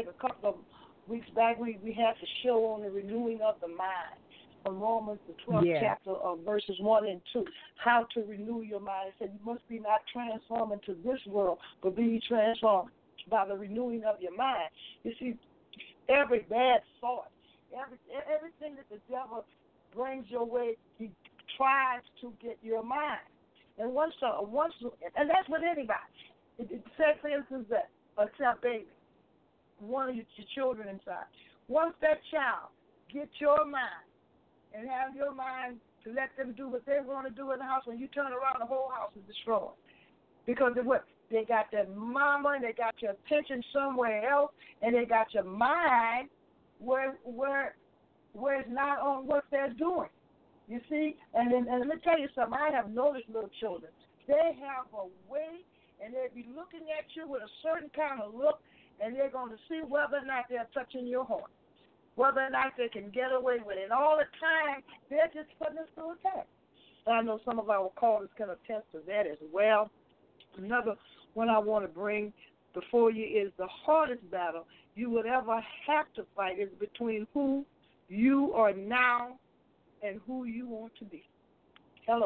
had the show on the renewing of the mind. From Romans, the 12th chapter of verses 1 and 2, how to renew your mind. It said you must be not transformed into this world, but be transformed by the renewing of your mind. You see, every bad thought, everything that the devil brings your way, he tries to get your mind. And once, and that's with anybody. It says, for instance, that except baby, one of your children inside. Once that child gets your mind, and have your mind to let them do what they want to do in the house, when you turn around, the whole house is destroyed. Because of what? They got their mama, and they got your attention somewhere else, and they got your mind where it's not on what they're doing. You see? And let me tell you something. I have noticed little children. They have a way, and they'll be looking at you with a certain kind of look, and they're going to see whether or not they're touching your heart, whether or not they can get away with it. And all the time, they're just putting us through attack. And I know some of our callers can attest to that as well. Another one I want to bring before you is the hardest battle you would ever have to fight is between who you are now and who you want to be. Hello.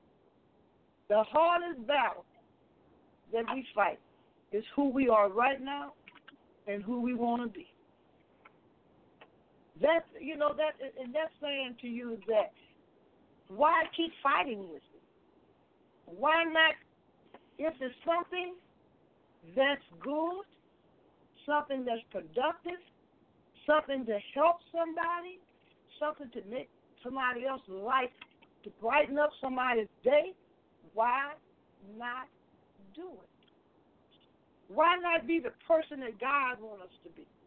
The hardest battle that we fight is who we are right now and who we want to be. That's saying to you is that why keep fighting with it? Why not, if it's something that's good, something that's productive, something to help somebody, something to make somebody else's life, to brighten up somebody's day, why not do it? Why not be the person that God wants us to be?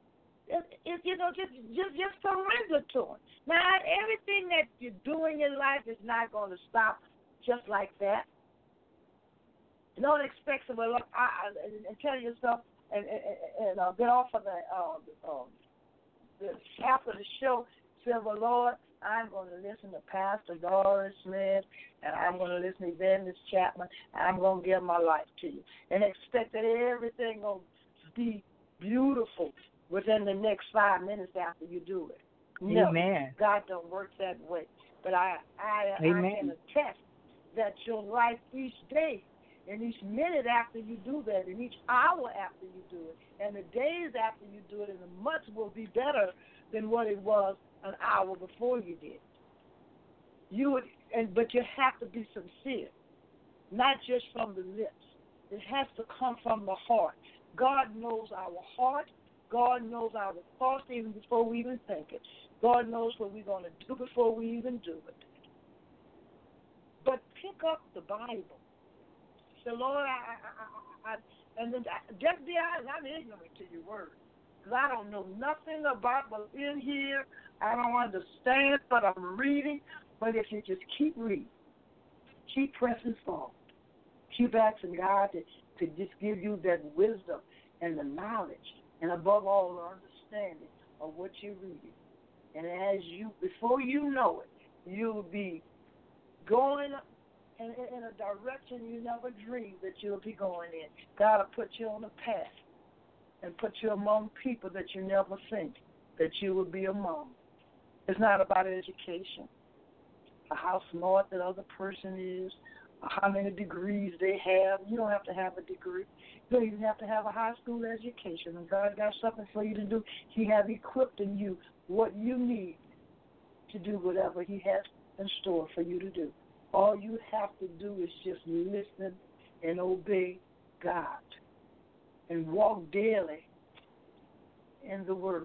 Just surrender to Him. Now, everything that you're doing in life is not going to stop just like that. Don't expect to, and tell yourself, and get off of the after the show, say, well, Lord, I'm going to listen to Pastor Doris Smith, and I'm going to listen to Evangelist Chapman, and I'm going to give my life to you. And expect that everything will be beautiful within the next 5 minutes after you do it. No, Amen. God don't work that way. But I can attest that your life each day and each minute after you do that, and each hour after you do it, and the days after you do it, and the months will be better than what it was an hour before you did. But you have to be sincere, not just from the lips. It has to come from the heart. God knows our heart. God knows our thoughts even before we even think it. God knows what we're going to do before we even do it. But pick up the Bible. So, Lord, and then just be honest, I'm ignorant to your word. Because I don't know nothing about what's in here. I don't understand what I'm reading. But if you just keep reading, keep pressing forward, keep asking God to just give you that wisdom and the knowledge, and above all, the understanding of what you're reading. And before you know it, you'll be going in a direction you never dreamed that you'll be going in. God will put you on a path and put you among people that you never think that you will be among. It's not about education, or how smart that other person is, or how many degrees they have. You don't have to have a degree. You don't even have to have a high school education. When God got something for you to do, He has equipped in you what you need to do whatever He has in store for you to do. All you have to do is just listen and obey God and walk daily in the Word.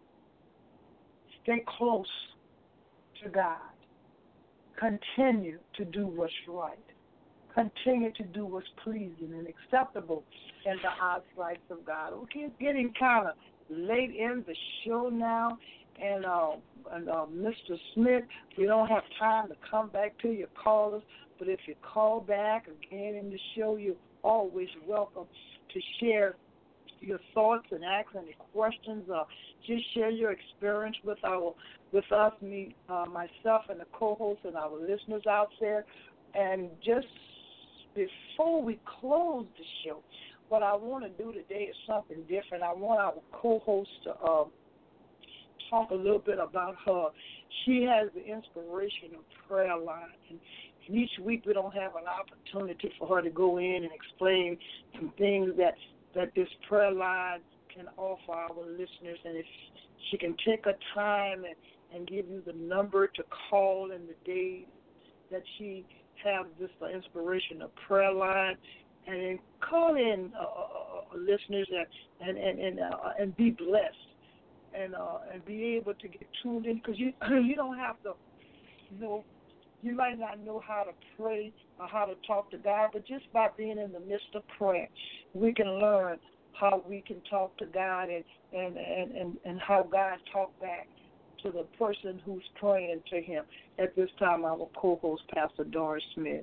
Stay close to God. Continue to do what's right. Continue to do what's pleasing and acceptable in the eyesight of God. Okay, it's getting kind of late in the show now, and Mr. Smith, we don't have time to come back to your callers, but if you call back again in the show, you're always welcome to share your thoughts and ask any questions, or just share your experience with us, myself and the co-hosts and our listeners out there. And just before we close the show, what I want to do today is something different. I want our co-host to talk a little bit about her. She has the inspirational prayer line, and each week we don't have an opportunity for her to go in and explain some things that this prayer line can offer our listeners. And if she can take her time and give you the number to call in the day that she have this inspirational prayer line, and then call in listeners and be blessed and be able to get tuned in, because you don't have to know. You might not know how to pray or how to talk to God, but just by being in the midst of prayer, we can learn how we can talk to God and how God talk back to the person who's praying to him. At this time, our co-host, Pastor Doris Smith.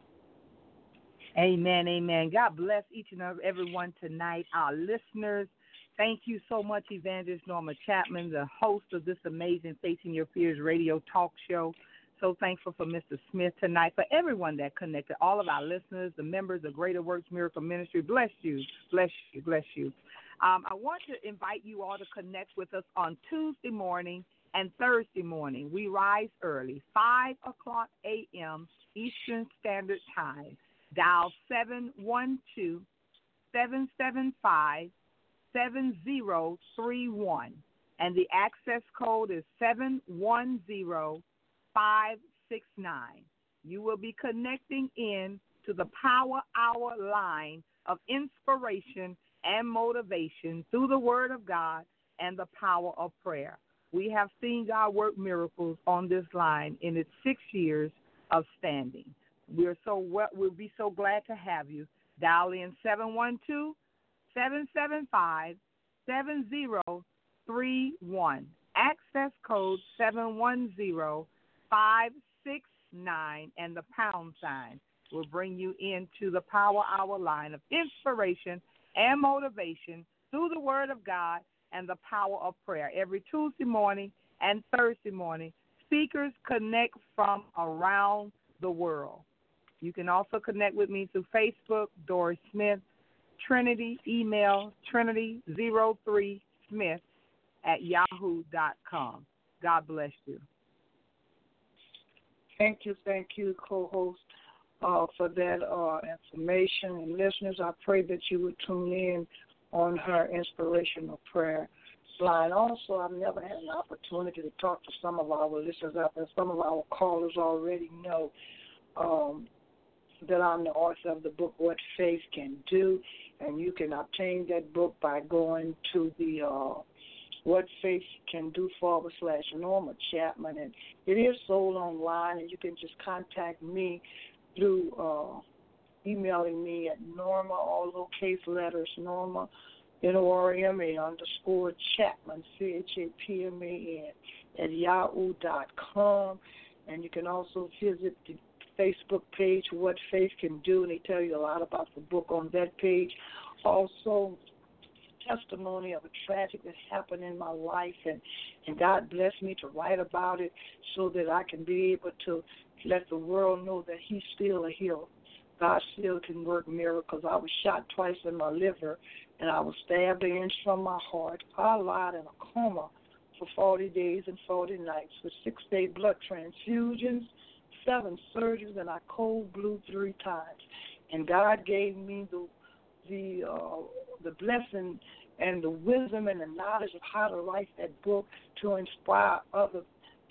Amen, amen. God bless each and every one tonight, our listeners. Thank you so much, Evangelist Norma Chapman, the host of this amazing Facing Your Fears radio talk show. So thankful for Mr. Smith tonight, for everyone that connected, all of our listeners, the members of Greater Works Miracle Ministry. Bless you, bless you, bless you. I want to invite you all to connect with us on Tuesday morning and Thursday morning. We rise early, 5 o'clock a.m. Eastern Standard Time. Dial 712-775-7031, and the access code is 710569. You will be connecting in to the Power Hour line of inspiration and motivation through the Word of God and the power of prayer. We have seen God work miracles on this line in its 6 years of standing. We'll be so glad to have you. Dial in 712-775-7031. Access code 710569, and the pound sign will bring you into the Power Hour line of inspiration and motivation through the Word of God and the power of prayer. Every Tuesday morning and Thursday morning, speakers connect from around the world. You can also connect with me through Facebook, Doris Smith, Trinity, email trinity03smith@yahoo.com. God bless you. Thank you, co-host, for that information. And listeners, I pray that you would tune in on her inspirational prayer line. Also, I've never had an opportunity to talk to some of our listeners out there. Some of our callers already know that I'm the author of the book, What Faith Can Do, and you can obtain that book by going to the What Faith Can Do /Norma Chapman, and it is sold online, and you can just contact me through emailing me at Norma, all lowercase letters, Norma, NORMA _Chapman, CHAPMAN, at yahoo.com, and you can also visit the Facebook page, What Faith Can Do, and they tell you a lot about the book on that page. Also, testimony of a tragedy that happened in my life, and God blessed me to write about it so that I can be able to let the world know that he's still a healer. God still can work miracles. I was shot twice in my liver, and I was stabbed an inch from my heart. I lied in a coma for 40 days and 40 nights with 6-day blood transfusions, 7 surgeries, and I cold blew 3 times. And God gave me the blessing and the wisdom and the knowledge of how to write that book to inspire other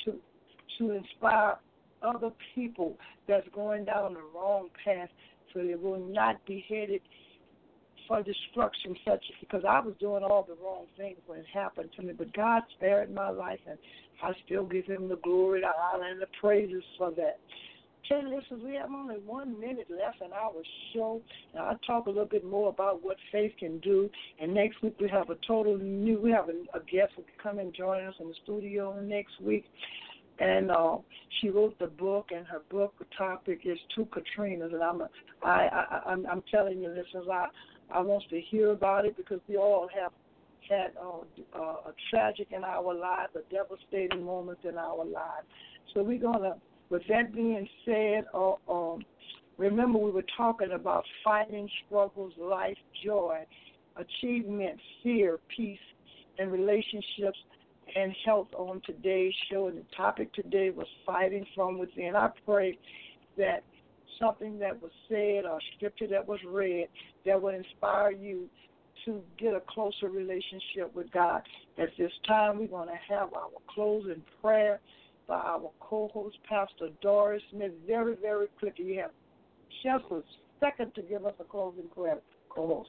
people that's going down the wrong path, so they will not be headed for destruction, because I was doing all the wrong things when it happened to me. But God spared my life, and I still give him the glory, the honor, and the praises for that. Okay, listeners, we have only 1 minute left in our show. Now, I'll talk a little bit more about what faith can do. And next week we have a guest who can come and join us in the studio next week. And she wrote the book, and her book topic is Two Katrinas. And I'm telling you, listeners, I want to hear about it, because we all have had a tragic in our lives, a devastating moment in our lives. So we're going to, with that being said, Remember, we were talking about fighting struggles, life, joy, achievement, fear, peace, and relationships and health on today's show. And the topic today was fighting from within. I pray that something that was said or scripture that was read that would inspire you to get a closer relationship with God. At this time, we're going to have our closing prayer by our co-host, Pastor Doris Smith. Very, very quickly. You have just a second to give us a closing prayer, co-host.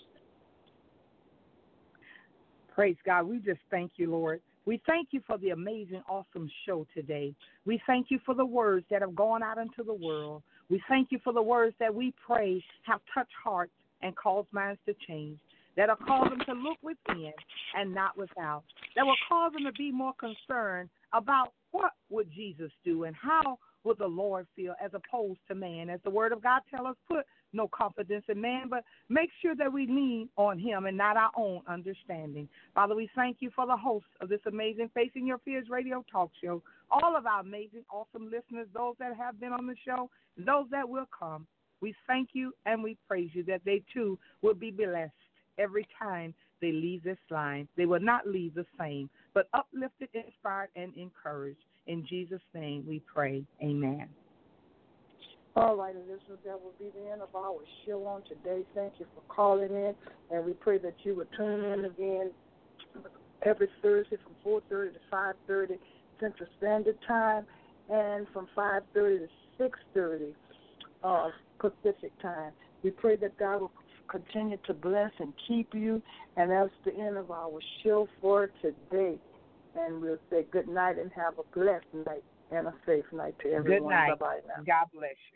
Praise God. We just thank you, Lord. We thank you for the amazing, awesome show today. We thank you for the words that have gone out into the world. We thank you for the words that we pray have touched hearts and caused minds to change, that will cause them to look within and not without, that will cause them to be more concerned about what would Jesus do and how would the Lord feel as opposed to man. As the Word of God tells us, put no confidence in man, but make sure that we lean on him and not our own understanding. Father, we thank you for the host of this amazing Facing Your Fears radio talk show, all of our amazing, awesome listeners, those that have been on the show, those that will come. We thank you and we praise you that they too will be blessed every time they leave this line. They will not leave the same, but uplifted, inspired, and encouraged. In Jesus' name we pray. Amen. All right, and listeners, that will be the end of our show on today. Thank you for calling in, and we pray that you would tune in again every Thursday from 4:30 to 5:30 Central Standard Time, and from 5:30 to 6:30 Pacific Time. We pray that God will continue to bless and keep you, and that's the end of our show for today. And we'll say good night and have a blessed night and a safe night to everyone. Good night. Bye-bye now. God bless you.